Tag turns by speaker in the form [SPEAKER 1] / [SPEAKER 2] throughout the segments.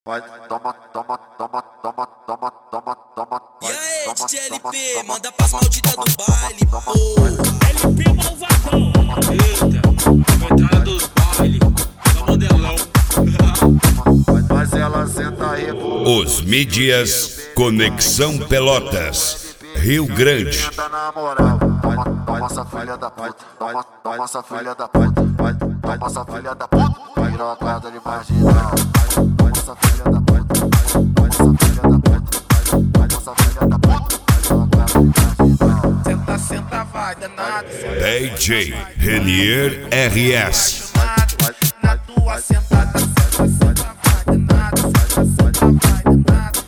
[SPEAKER 1] Vai, toma, toma, toma, toma, toma, toma, toma.
[SPEAKER 2] E aí, DJ LP, manda pras malditas do baile, pô.
[SPEAKER 3] LP malvadão. Eita, entrada dos baile, só modelão.
[SPEAKER 1] Mas ela senta aí,
[SPEAKER 4] Os mídias Conexão Pelotas, Rio Grande.
[SPEAKER 1] na moral. Toma essa filha da puta, toma essa filha da puta, toma essa filha da puta, pirocada de marginal. Toma essa filha da puta, toma essa filha da puta, toma essa filha da puta, pirocada de marginal.
[SPEAKER 5] Senta, senta, vai, danado.
[SPEAKER 4] DJ Renier RS.
[SPEAKER 5] Na tua sentada, senta, senta, vai, danado. Senta, senta, vai, danado.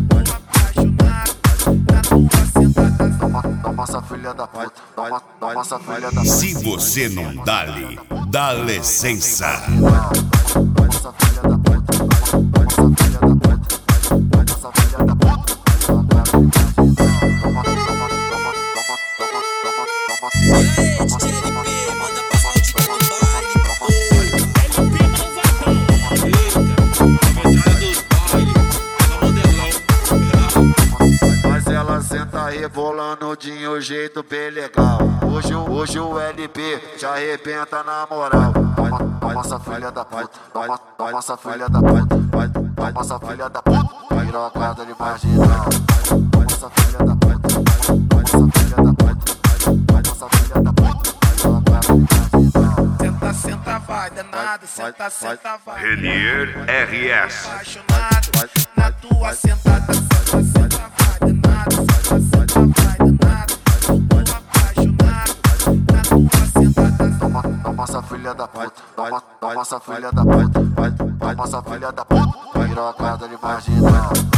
[SPEAKER 5] Tô apaixonado. Na tua sentada,
[SPEAKER 1] Toma essa filha da puta, toma essa filha da puta.
[SPEAKER 4] Se você não dá-lhe, dá licença.
[SPEAKER 1] Toma essa filha da puta, toma essa filha da puta, toma essa filha da puta, pirocada de marginal. Toma, toma, toma, toma, toma, toma,
[SPEAKER 2] E
[SPEAKER 1] toma.
[SPEAKER 2] aí, DJ LP, manda pras malditas do baile, pô.
[SPEAKER 3] LP malvadão. Eita, entrada dos baile, só modelão.
[SPEAKER 1] Mas ela senta rebolando de um jeito bem legal. Hoje o LP te arrebenta na moral. Toma essa filha da puta, toma essa filha da puta, toma essa filha da puta, pirocada de marginal. Toma essa filha da puta, toma essa filha da puta, toma essa filha da puta, pirocada de marginal.
[SPEAKER 5] senta, senta, vai, danado. Senta, senta, vai.
[SPEAKER 4] Renier RS.
[SPEAKER 5] Apaixonado. Na tua sentada, senta, senta, vai, danado. Senta, senta, vai, danado. Tô apaixonado. Na tua sentada,
[SPEAKER 1] Toma essa filha da puta, toma essa filha da puta, toma essa filha da puta, pirocada de marginal.